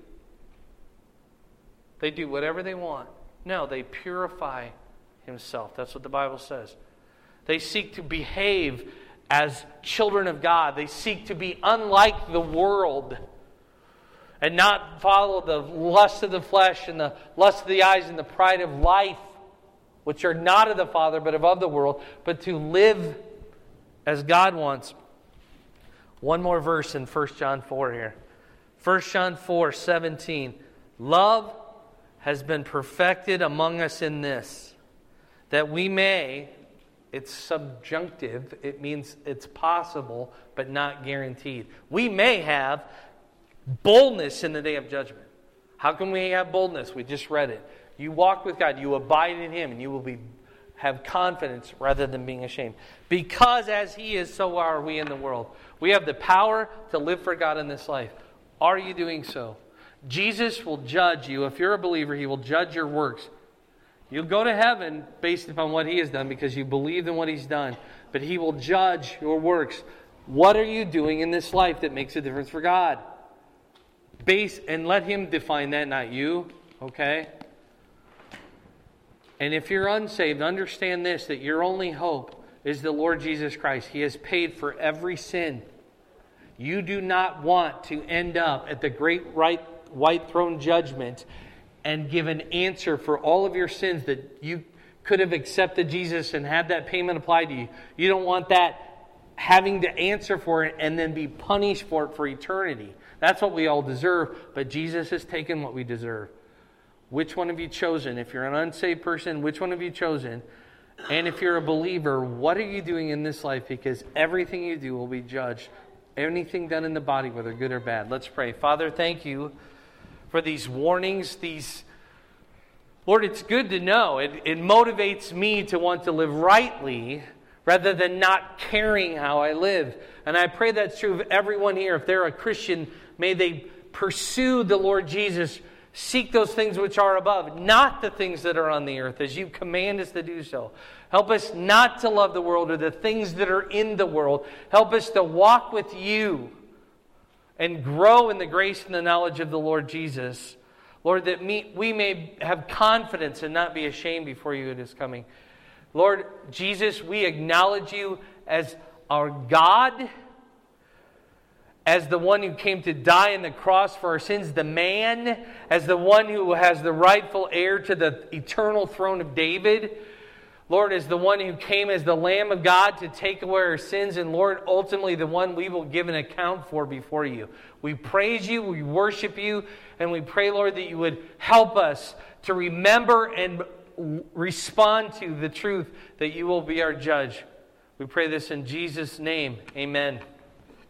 They do whatever they want. No, they purify himself. That's what the Bible says. They seek to behave as children of God. They seek to be unlike the world and not follow the lust of the flesh and the lust of the eyes and the pride of life, which are not of the Father but of the world, but to live as God wants. One more verse in 1 John 4 here. 1 John 4:17. Love has been perfected among us in this, that we may, it's subjunctive, it means it's possible, but not guaranteed. We may have boldness in the day of judgment. How can we have boldness? We just read it. You walk with God, you abide in him, and you will have confidence rather than being ashamed. Because as he is, so are we in the world. We have the power to live for God in this life. Are you doing so? Jesus will judge you. If you're a believer, he will judge your works. You'll go to heaven based upon what he has done because you believe in what he's done. But he will judge your works. What are you doing in this life that makes a difference for God? And let him define that, not you. Okay? And if you're unsaved, understand this, that your only hope is the Lord Jesus Christ. He has paid for every sin. You do not want to end up at the great white throne judgment and give an answer for all of your sins that you could have accepted Jesus and had that payment applied to you. You don't want that having to answer for it and then be punished for it for eternity. That's what we all deserve, but Jesus has taken what we deserve. Which one have you chosen? If you're an unsaved person, which one have you chosen? And if you're a believer, what are you doing in this life? Because everything you do will be judged. Anything done in the body, whether good or bad. Let's pray. Father, thank you for these warnings, Lord, it's good to know. It motivates me to want to live rightly rather than not caring how I live. And I pray that's true of everyone here. If they're a Christian, may they pursue the Lord Jesus. Seek those things which are above, not the things that are on the earth, as you command us to do so. Help us not to love the world or the things that are in the world. Help us to walk with you and grow in the grace and the knowledge of the Lord Jesus. Lord, that we may have confidence and not be ashamed before you at His coming. Lord Jesus, we acknowledge you as our God, as the one who came to die on the cross for our sins, the man, as the one who has the rightful heir to the eternal throne of David. Lord, as the one who came as the Lamb of God to take away our sins, and Lord, ultimately the one we will give an account for before you. We praise you, we worship you, and we pray, Lord, that you would help us to remember and respond to the truth that you will be our judge. We pray this in Jesus' name. Amen.